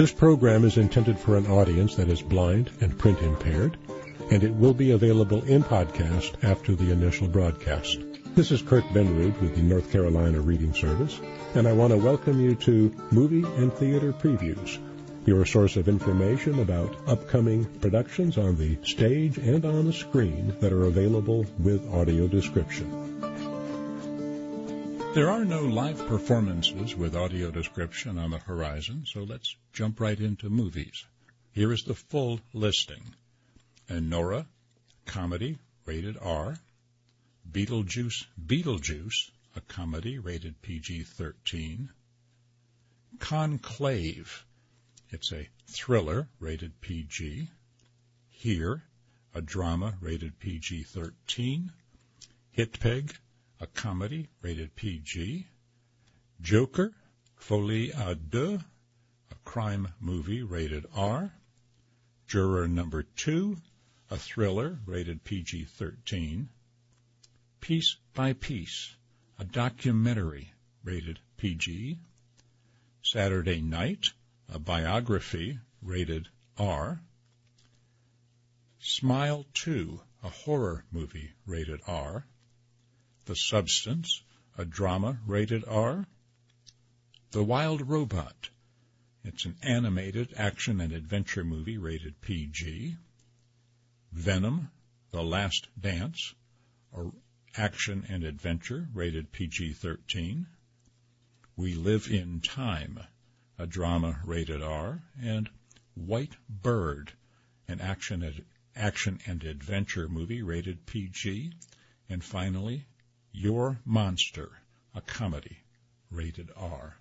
This program is intended for an audience that is blind and print impaired, and it will be available in podcast after the initial broadcast. This is Kurt Benrud with the North Carolina Reading Service, and I want to welcome you to Movie and Theater Previews, your source of information about upcoming productions on the stage and on the screen that are available with audio description. There are no live performances with audio description on the horizon, so let's jump right into movies. Here is the full listing. Anora, comedy, rated R. Beetlejuice, a comedy, rated PG-13. Conclave, it's a thriller, rated PG. Here, a drama, rated PG-13. Hitpig, a comedy, rated PG. Joker, Folie à Deux, a crime movie, rated R. Juror Number 2, a thriller, rated PG-13. Piece by Piece, a documentary, rated PG. Saturday Night, a biography, rated R. Smile 2, a horror movie, rated R. The Substance, a drama, rated R. The Wild Robot, it's an animated action and adventure movie, rated PG. Venom, The Last Dance, a action and adventure, rated PG-13. We Live in Time, a drama, rated R. And White Bird, an action and adventure movie, rated PG. And finally, Your Monster, a comedy, rated R.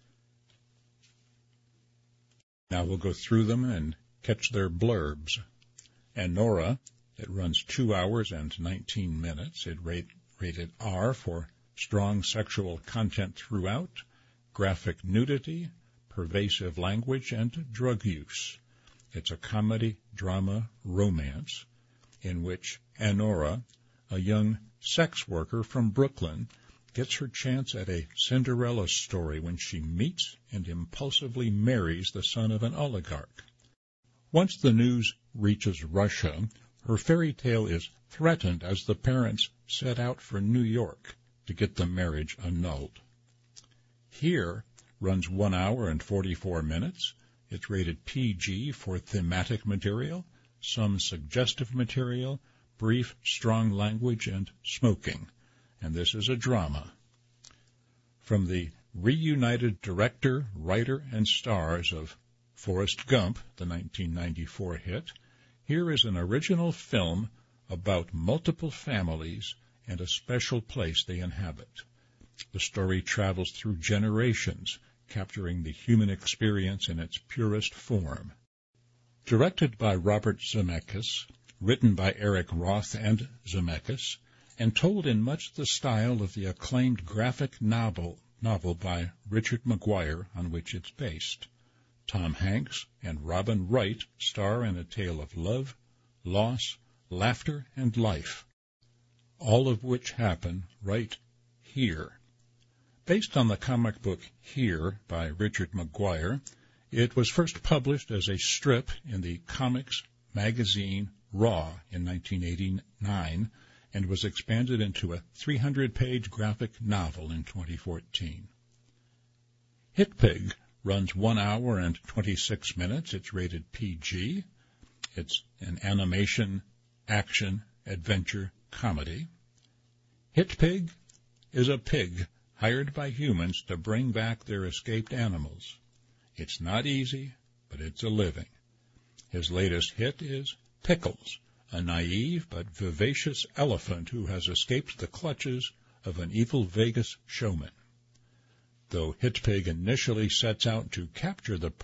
Now we'll go through them and catch their blurbs. Anora, it runs 2 hours and 19 minutes. It rated R for strong sexual content throughout, graphic nudity, pervasive language, and drug use. It's a comedy, drama, romance in which Anora, a young sex worker from Brooklyn, gets her chance at a Cinderella story when she meets and impulsively marries the son of an oligarch. Once the news reaches Russia, her fairy tale is threatened as the parents set out for New York to get the marriage annulled. Here runs 1 hour and 44 minutes. It's rated PG for thematic material, some suggestive material, brief, strong language, and smoking. And this is a drama. From the reunited director, writer, and stars of Forrest Gump, the 1994 hit, here is an original film about multiple families and a special place they inhabit. The story travels through generations, capturing the human experience in its purest form. Directed by Robert Zemeckis, written by Eric Roth and Zemeckis, and told in much the style of the acclaimed graphic novel by Richard Maguire on which it's based. Tom Hanks and Robin Wright star in a tale of love, loss, laughter, and life, all of which happen right here. Based on the comic book Here by Richard Maguire, it was first published as a strip in the comics magazine Raw in 1989 and was expanded into a 300-page graphic novel in 2014. Hitpig runs 1 hour and 26 minutes. It's rated PG. It's an animation, action, adventure comedy. Hitpig is a pig hired by humans to bring back their escaped animals. It's not easy, but it's a living. His latest hit is Pickles, a naive but vivacious elephant who has escaped the clutches of an evil Vegas showman. Though Hitpig initially sets out to capture the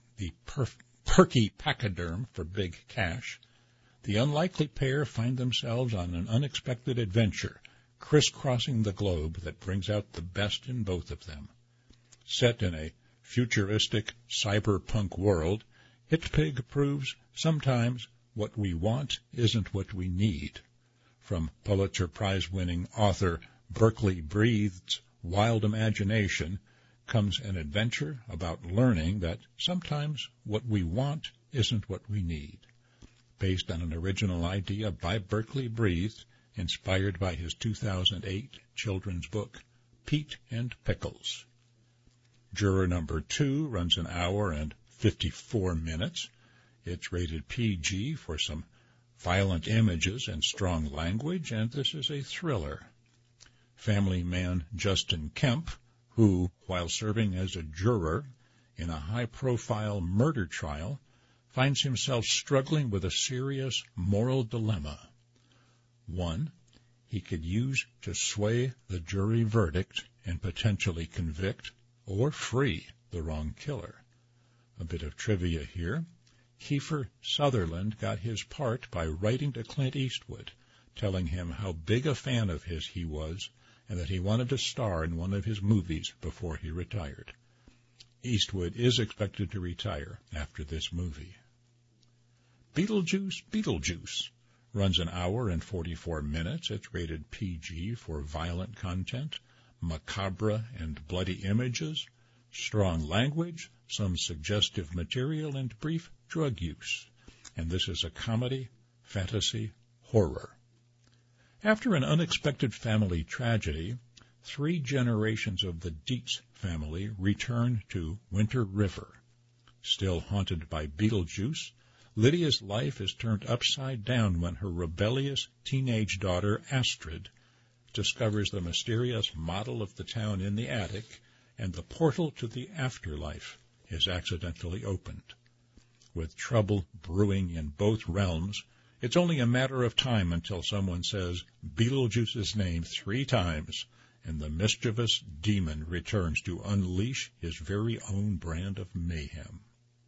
perky pachyderm for big cash, the unlikely pair find themselves on an unexpected adventure, crisscrossing the globe that brings out the best in both of them. Set in a futuristic cyberpunk world, Hitpig proves sometimes what we want isn't what we need. From Pulitzer Prize-winning author Berkeley Breathed's wild imagination comes an adventure about learning that sometimes what we want isn't what we need, based on an original idea by Berkeley Breathed, inspired by his 2008 children's book, Pete and Pickles. Juror number 2 runs an hour and 54 minutes. It's rated PG for some violent images and strong language, and this is a thriller. Family man Justin Kemp, who, while serving as a juror in a high-profile murder trial, finds himself struggling with a serious moral dilemma. One he could use to sway the jury verdict and potentially convict or free the wrong killer. A bit of trivia here. Kiefer Sutherland got his part by writing to Clint Eastwood, telling him how big a fan of his he was and that he wanted to star in one of his movies before he retired. Eastwood is expected to retire after this movie. Beetlejuice runs an hour and 44 minutes. It's rated PG for violent content, macabre and bloody images, strong language, some suggestive material, and brief drug use. And this is a comedy, fantasy, horror. After an unexpected family tragedy, 3 generations of the Dietz family return to Winter River. Still haunted by Beetlejuice, Lydia's life is turned upside down when her rebellious teenage daughter, Astrid, discovers the mysterious model of the town in the attic, and the portal to the afterlife is accidentally opened. With trouble brewing in both realms, it's only a matter of time until someone says Beetlejuice's name 3 times, and the mischievous demon returns to unleash his very own brand of mayhem.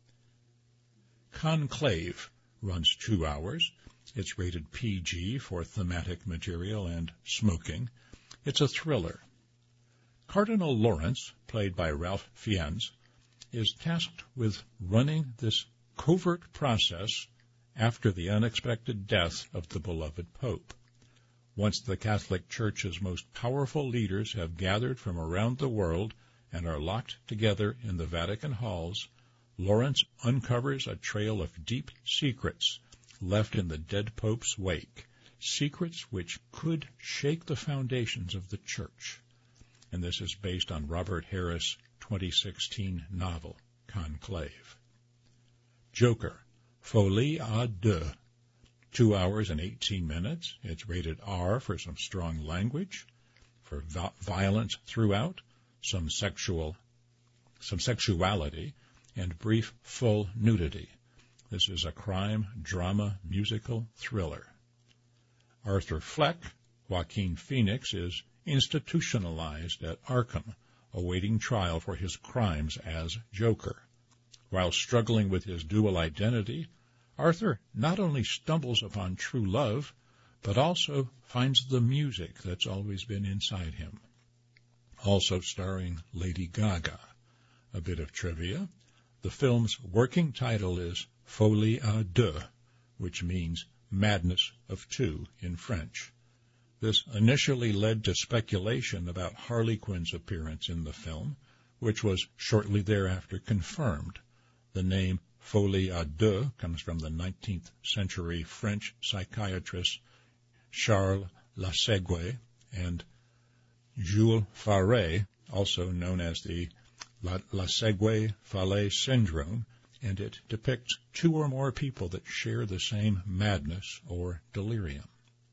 Conclave runs 2 hours. It's rated PG for thematic material and smoking. It's a thriller. Cardinal Lawrence, played by Ralph Fiennes, is tasked with running this covert process after the unexpected death of the beloved Pope. Once the Catholic Church's most powerful leaders have gathered from around the world and are locked together in the Vatican halls, Lawrence uncovers a trail of deep secrets left in the dead Pope's wake, secrets which could shake the foundations of the Church. And this is based on Robert Harris' 2016 novel, Conclave. Joker, Folie à Deux, 2 hours and 18 minutes. It's rated R for some strong language, for violence throughout, some sexuality, and brief full nudity. This is a crime, drama, musical thriller. Arthur Fleck, Joaquin Phoenix, is institutionalized at Arkham, awaiting trial for his crimes as Joker. While struggling with his dual identity, Arthur not only stumbles upon true love, but also finds the music that's always been inside him. Also starring Lady Gaga. A bit of trivia. The film's working title is Folie à Deux, which means madness of 2 in French. This initially led to speculation about Harley Quinn's appearance in the film, which was shortly thereafter confirmed. The name Folie à Deux comes from the 19th century French psychiatrist Charles Lassague and Jules Faré, also known as the Lassague-Fallais syndrome, and it depicts 2 or more people that share the same madness or delirium.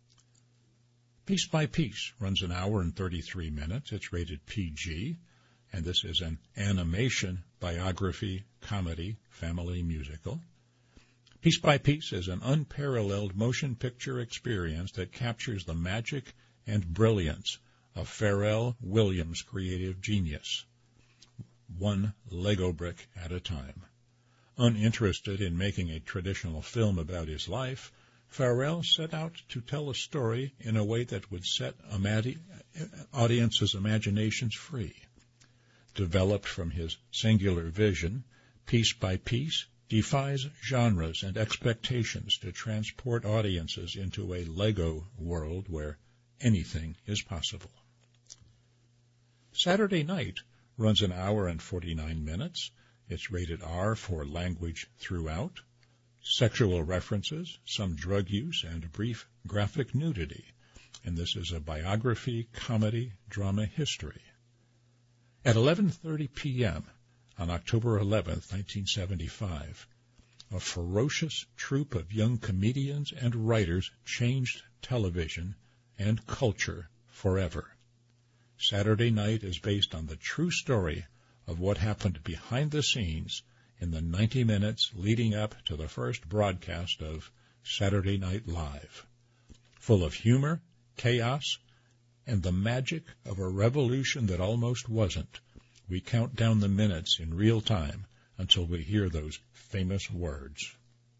Piece by Piece runs an hour and 33 minutes. It's rated PG, and this is an animation, biography, comedy, family musical. Piece by Piece is an unparalleled motion picture experience that captures the magic and brilliance of Pharrell Williams' creative genius, one Lego brick at a time. Uninterested in making a traditional film about his life, Pharrell set out to tell a story in a way that would set audiences' imaginations free. Developed from his singular vision, Piece by Piece defies genres and expectations to transport audiences into a Lego world where anything is possible. Saturday night runs an hour and 49 minutes. It's rated R for language throughout, sexual references, some drug use, and brief graphic nudity. And this is a biography, comedy, drama history. At 11:30 p.m. on October 11th, 1975, a ferocious troupe of young comedians and writers changed television and culture forever. Saturday Night is based on the true story of what happened behind the scenes in the 90 minutes leading up to the first broadcast of Saturday Night Live. Full of humor, chaos, and the magic of a revolution that almost wasn't, we count down the minutes in real time until we hear those famous words.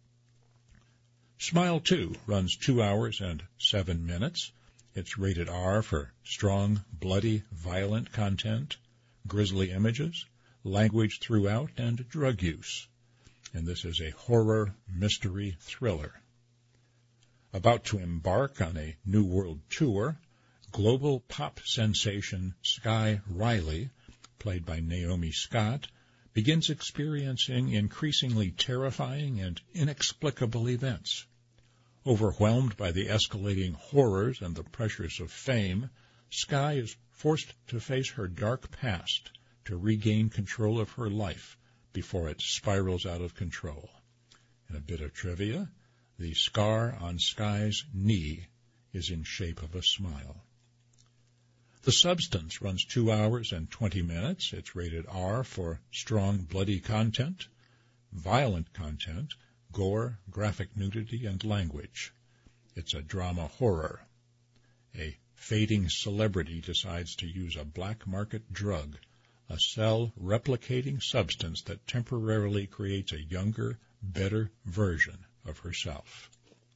Smile 2 runs 2 hours and 7 minutes. It's rated R for strong, bloody, violent content, grisly images, language throughout, and drug use. And this is a horror mystery thriller. About to embark on a New World tour, global pop sensation Sky Riley, played by Naomi Scott, begins experiencing increasingly terrifying and inexplicable events. Overwhelmed by the escalating horrors and the pressures of fame, Sky is forced to face her dark past to regain control of her life before it spirals out of control. And a bit of trivia, the scar on Sky's knee is in shape of a smile. The Substance runs 2 hours and 20 minutes. It's rated R for strong, bloody content, violent content, gore, graphic nudity, and language. It's a drama horror. A fading celebrity decides to use a black market drug, a cell-replicating substance that temporarily creates a younger, better version of herself.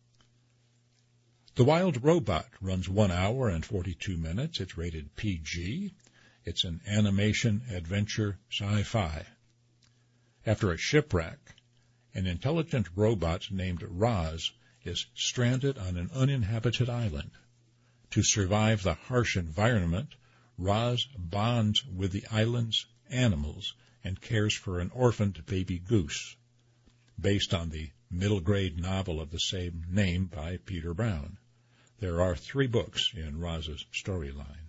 The Wild Robot runs 1 hour and 42 minutes. It's rated PG. It's an animation adventure sci-fi. After a shipwreck, an intelligent robot named Roz is stranded on an uninhabited island. To survive the harsh environment, Roz bonds with the island's animals and cares for an orphaned baby goose, based on the middle-grade novel of the same name by Peter Brown. There are 3 books in Roz's storyline.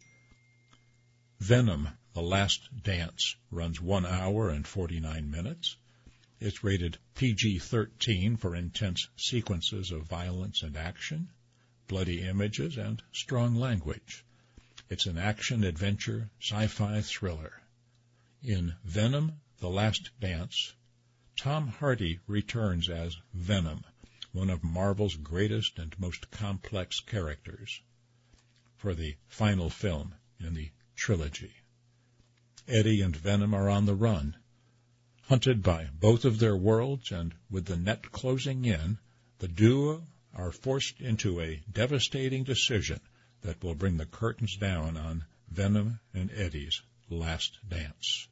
Venom, The Last Dance, runs 1 hour and 49 minutes. It's rated PG-13 for intense sequences of violence and action, bloody images, and strong language. It's an action-adventure sci-fi thriller. In Venom, The Last Dance, Tom Hardy returns as Venom, one of Marvel's greatest and most complex characters, for the final film in the trilogy. Eddie and Venom are on the run. Hunted by both of their worlds and with the net closing in, the duo are forced into a devastating decision that will bring the curtains down on Venom and Eddie's last dance.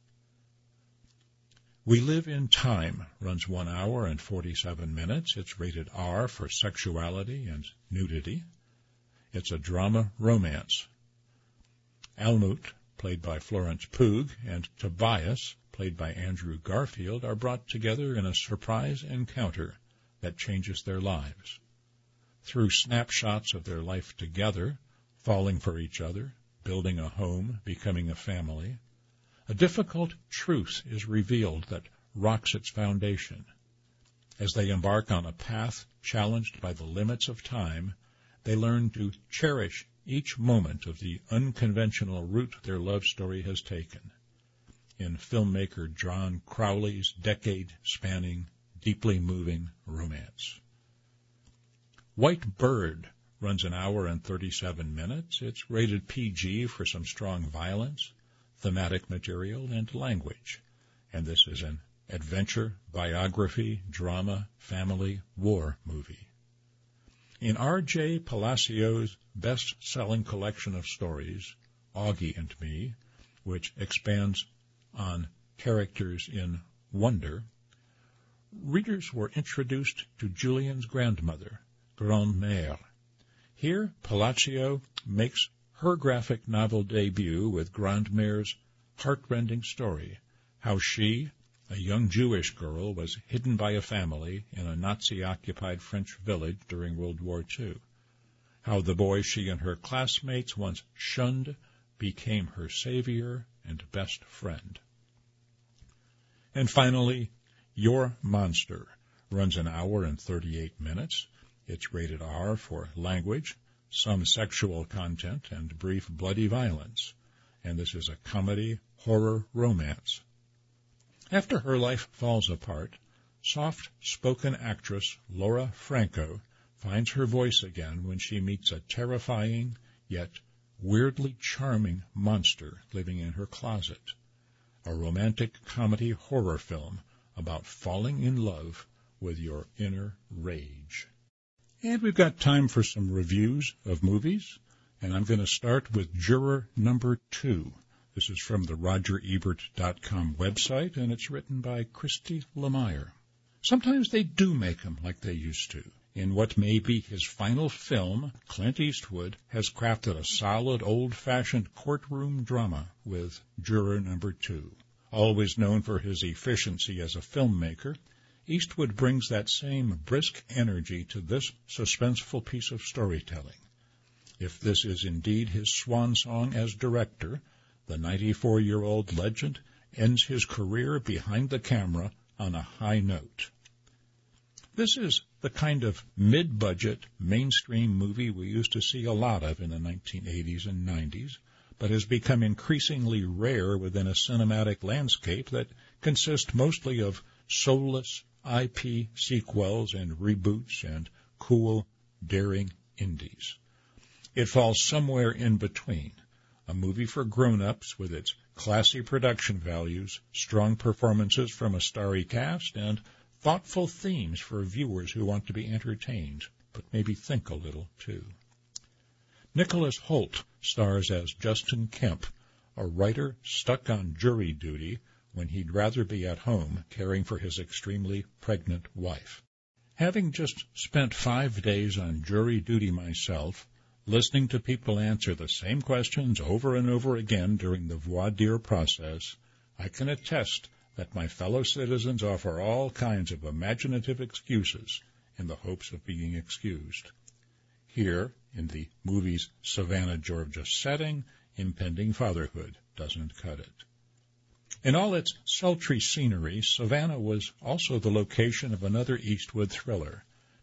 We Live in Time runs 1 hour and 47 minutes. It's rated R for sexuality and nudity. It's a drama romance. Almut, played by Florence Pugh, and Tobias, played by Andrew Garfield, are brought together in a surprise encounter that changes their lives. Through snapshots of their life together, falling for each other, building a home, becoming a family, a difficult truth is revealed that rocks its foundation. As they embark on a path challenged by the limits of time, they learn to cherish each moment of the unconventional route their love story has taken. In filmmaker John Crowley's decade-spanning, deeply moving romance. White Bird runs 1 hour and 37 minutes. It's rated PG for some strong violence, thematic material, and language. And this is an adventure, biography, drama, family, war movie. In R.J. Palacios' best-selling collection of stories, Augie and Me, which expands on characters in wonder, readers were introduced to Julian's grandmother, Grandmère. Here, Palacio makes her graphic novel debut with Grandmère's heartrending story, how she, a young Jewish girl, was hidden by a family in a Nazi-occupied French village during World War II, how the boy she and her classmates once shunned became her savior and best friend. And finally, Your Monster runs an hour and 38 minutes. It's rated R for language, some sexual content, and brief bloody violence. And this is a comedy, horror, romance. After her life falls apart, soft-spoken actress Laura Franco finds her voice again when she meets a terrifying, yet weirdly charming monster living in her closet. A romantic comedy horror film about falling in love with your inner rage. And we've got time for some reviews of movies, and I'm going to start with Juror Number 2. This is from the RogerEbert.com website, and it's written by Christy Lemire. Sometimes they do make them like they used to. In what may be his final film, Clint Eastwood has crafted a solid, old-fashioned courtroom drama with Juror Number 2. Always known for his efficiency as a filmmaker, Eastwood brings that same brisk energy to this suspenseful piece of storytelling. If this is indeed his swan song as director, the 94-year-old legend ends his career behind the camera on a high note. This is the kind of mid-budget, mainstream movie we used to see a lot of in the 1980s and 90s, but has become increasingly rare within a cinematic landscape that consists mostly of soulless IP sequels and reboots and cool, daring indies. It falls somewhere in between, a movie for grown-ups with its classy production values, strong performances from a starry cast, and thoughtful themes for viewers who want to be entertained, but maybe think a little, too. Nicholas Hoult stars as Justin Kemp, a writer stuck on jury duty when he'd rather be at home caring for his extremely pregnant wife. Having just spent 5 days on jury duty myself, listening to people answer the same questions over and over again during the voir dire process, I can attest that my fellow citizens offer all kinds of imaginative excuses in the hopes of being excused. Here, in the movie's Savannah, Georgia setting, impending fatherhood doesn't cut it. In all its sultry scenery, Savannah was also the location of another Eastwood thriller,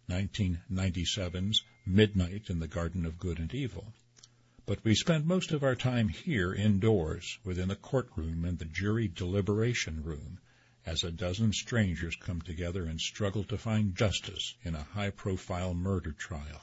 1997's Midnight in the Garden of Good and Evil. But we spend most of our time here indoors, within the courtroom and the jury deliberation room, as a dozen strangers come together and struggle to find justice in a high-profile murder trial.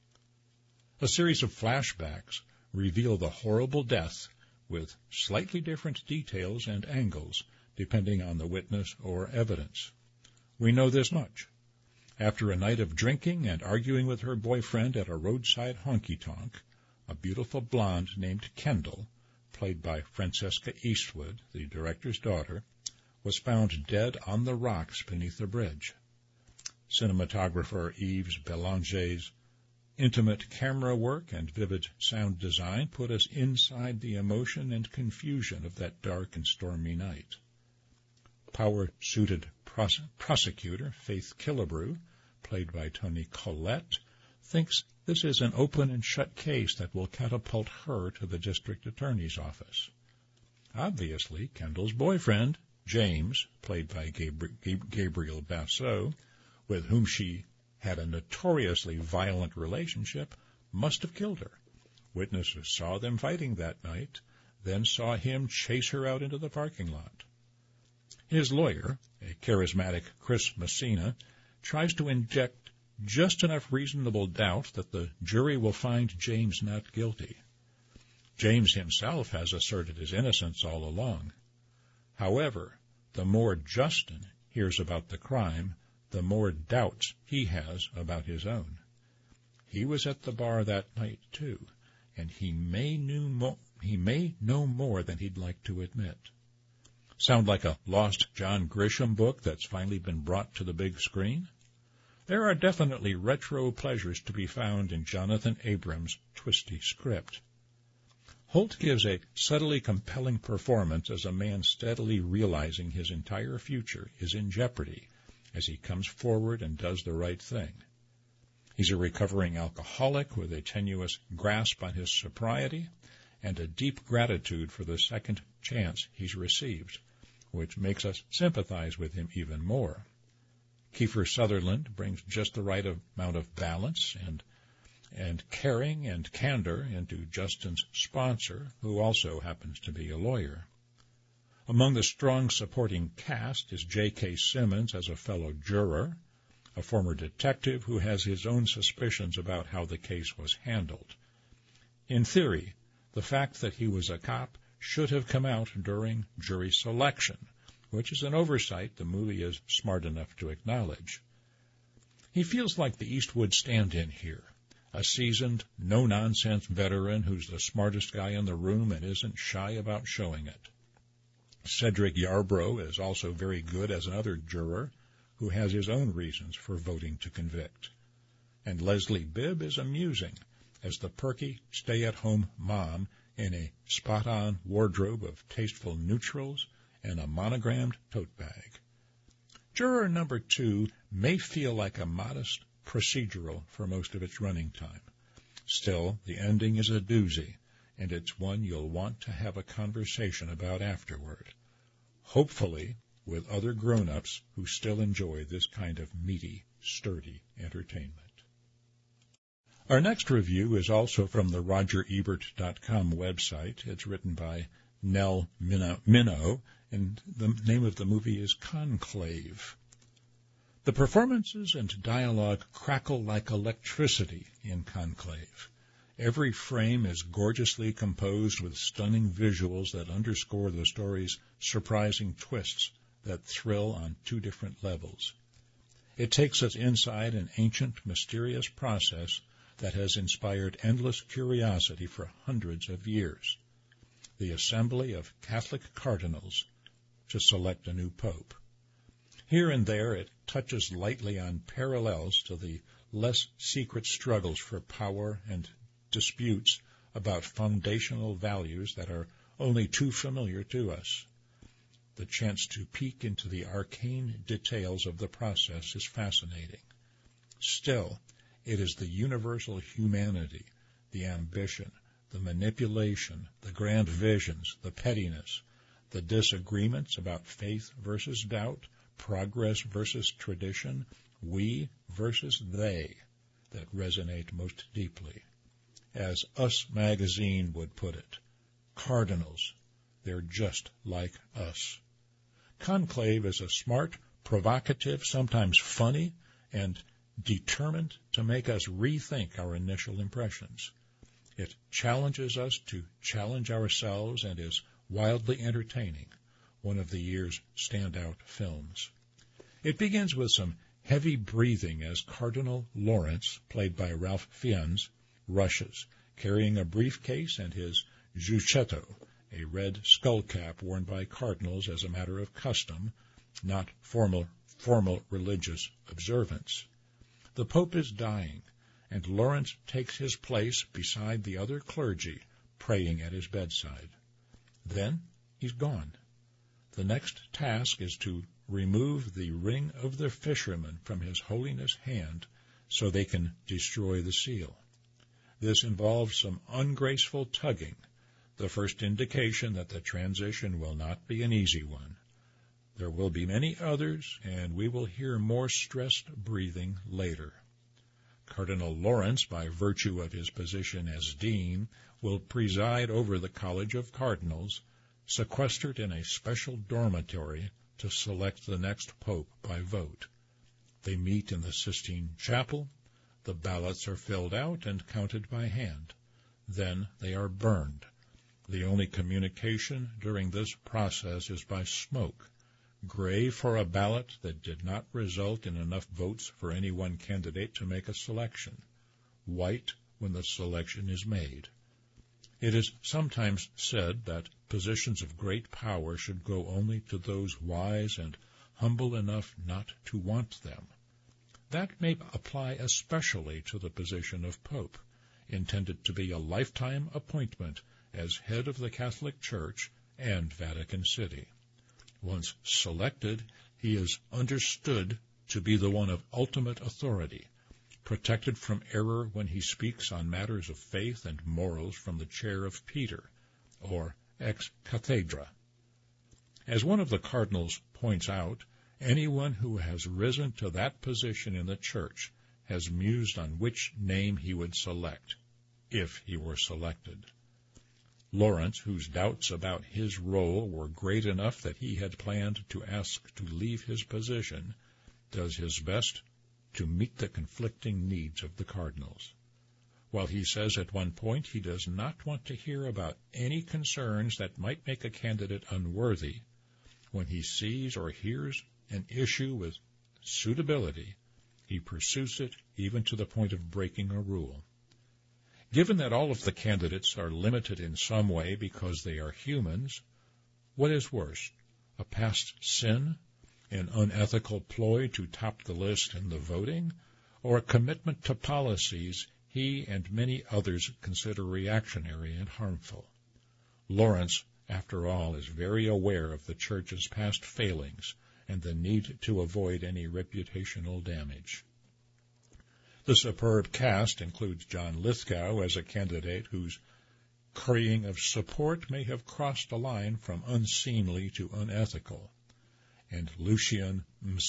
A series of flashbacks reveal the horrible death with slightly different details and angles, depending on the witness or evidence. We know this much. After a night of drinking and arguing with her boyfriend at a roadside honky-tonk, a beautiful blonde named Kendall, played by Francesca Eastwood, the director's daughter, was found dead on the rocks beneath a bridge. Cinematographer Yves Belanger's intimate camera work and vivid sound design put us inside the emotion and confusion of that dark and stormy night. Power-suited prosecutor Faith Killebrew, played by Toni Collette, thinks this is an open and shut case that will catapult her to the district attorney's office. Obviously, Kendall's boyfriend, James, played by Gabriel Basso, with whom she had a notoriously violent relationship, must have killed her. Witnesses saw them fighting that night, then saw him chase her out into the parking lot. His lawyer, a charismatic Chris Messina, tries to inject just enough reasonable doubt that the jury will find James not guilty. James himself has asserted his innocence all along. However, the more Justin hears about the crime, the more doubts he has about his own. He was at the bar that night, too, and he may know more than he'd like to admit. Sound like a lost John Grisham book that's finally been brought to the big screen? There are definitely retro pleasures to be found in Jonathan Abrams' twisty script. Holt gives a subtly compelling performance as a man steadily realizing his entire future is in jeopardy as he comes forward and does the right thing. He's a recovering alcoholic with a tenuous grasp on his sobriety and a deep gratitude for the second chance he's received, which makes us sympathize with him even more. Kiefer Sutherland brings just the right amount of balance and caring and candor into Justin's sponsor, who also happens to be a lawyer. Among the strong supporting cast is J.K. Simmons as a fellow juror, a former detective who has his own suspicions about how the case was handled. In theory, the fact that he was a cop should have come out during jury selection, which is an oversight the movie is smart enough to acknowledge. He feels like the Eastwood stand-in here, a seasoned, no-nonsense veteran who's the smartest guy in the room and isn't shy about showing it. Cedric Yarbrough is also very good as another juror who has his own reasons for voting to convict. And Leslie Bibb is amusing as the perky, stay-at-home mom in a spot-on wardrobe of tasteful neutrals and a monogrammed tote bag. Juror number 2 may feel like a modest procedural for most of its running time. Still, the ending is a doozy, and it's one you'll want to have a conversation about afterward, hopefully with other grown-ups who still enjoy this kind of meaty, sturdy entertainment. Our next review is also from the RogerEbert.com website. It's written by Nell Minow, and the name of the movie is Conclave. The performances and dialogue crackle like electricity in Conclave. Every frame is gorgeously composed with stunning visuals that underscore the story's surprising twists that thrill on 2 different levels. It takes us inside an ancient, mysterious process that has inspired endless curiosity for hundreds of years. The assembly of Catholic cardinals to select a new pope. Here and there it touches lightly on parallels to the less secret struggles for power and disputes about foundational values that are only too familiar to us. The chance to peek into the arcane details of the process is fascinating. Still, it is the universal humanity, the ambition, the manipulation, the grand visions, the pettiness, the disagreements about faith versus doubt, progress versus tradition, we versus they, that resonate most deeply. As Us magazine would put it, cardinals, they're just like us. Conclave is a smart, provocative, sometimes funny, and determined to make us rethink our initial impressions. It challenges us to challenge ourselves and is wildly entertaining, one of the year's standout films. It begins with some heavy breathing as Cardinal Lawrence, played by Ralph Fiennes, rushes, carrying a briefcase and his giucchetto, a red skull cap worn by cardinals as a matter of custom, not formal religious observance. The Pope is dying, and Lawrence takes his place beside the other clergy, praying at his bedside. Then he's gone. The next task is to remove the ring of the fisherman from His Holiness' hand so they can destroy the seal. This involves some ungraceful tugging, the first indication that the transition will not be an easy one. There will be many others, and we will hear more stressed breathing later. Cardinal Lawrence, by virtue of his position as dean, will preside over the College of Cardinals, sequestered in a special dormitory to select the next pope by vote. They meet in the Sistine Chapel. The ballots are filled out and counted by hand. Then they are burned. The only communication during this process is by smoke, gray for a ballot that did not result in enough votes for any one candidate to make a selection, white when the selection is made. It is sometimes said that positions of great power should go only to those wise and humble enough not to want them. That may apply especially to the position of Pope, intended to be a lifetime appointment as head of the Catholic Church and Vatican City. Once selected, he is understood to be the one of ultimate authority, protected from error when he speaks on matters of faith and morals from the chair of Peter, or ex cathedra. As one of the cardinals points out, anyone who has risen to that position in the Church has mused on which name he would select, if he were selected. Lawrence, whose doubts about his role were great enough that he had planned to ask to leave his position, does his best to meet the conflicting needs of the cardinals. While he says at one point he does not want to hear about any concerns that might make a candidate unworthy, when he sees or hears an issue with suitability, he pursues it even to the point of breaking a rule. Given that all of the candidates are limited in some way because they are humans, what is worse, a past sin, an unethical ploy to top the list in the voting, or a commitment to policies he and many others consider reactionary and harmful? Lawrence, after all, is very aware of the Church's past failings and the need to avoid any reputational damage. The superb cast includes John Lithgow as a candidate whose currying of support may have crossed a line from unseemly to unethical, and Lucian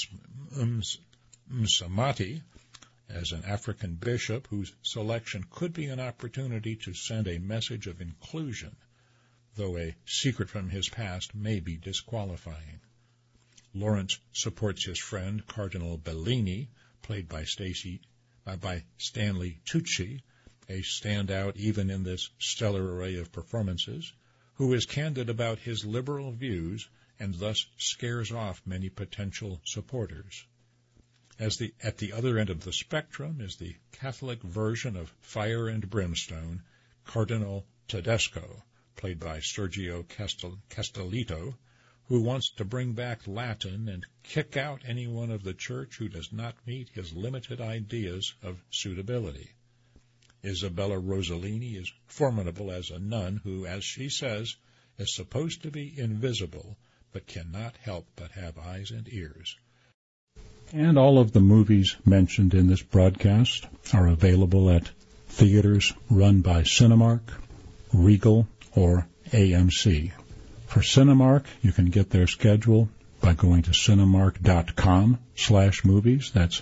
Msamati as an African bishop whose selection could be an opportunity to send a message of inclusion, though a secret from his past may be disqualifying. Lawrence supports his friend Cardinal Bellini, played by Stanley Tucci, a standout even in this stellar array of performances, who is candid about his liberal views and thus scares off many potential supporters. At the other end of the spectrum is the Catholic version of Fire and Brimstone, Cardinal Tedesco, played by Sergio Castellito, who wants to bring back Latin and kick out anyone of the Church who does not meet his limited ideas of suitability. Isabella Rossellini is formidable as a nun who, as she says, is supposed to be invisible but cannot help but have eyes and ears. And all of the movies mentioned in this broadcast are available at theaters run by Cinemark, Regal, or AMC. For Cinemark, you can get their schedule by going to cinemark.com/movies. That's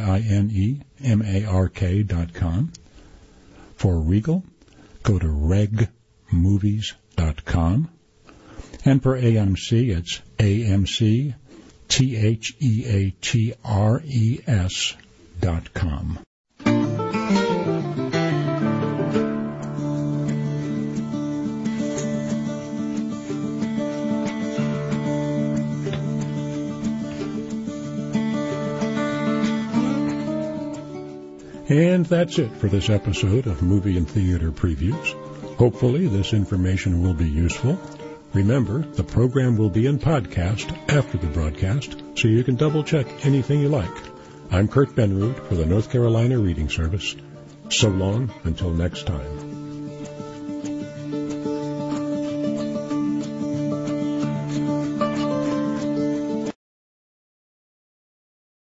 CINEMARK.com. For Regal, go to regmovies.com. And for AMC, it's AMCtheatres.com. And that's it for this episode of Movie and Theater Previews. Hopefully this information will be useful. Remember, the program will be in podcast after the broadcast, so you can double-check anything you like. I'm Kurt Benrud for the North Carolina Reading Service. So long until next time.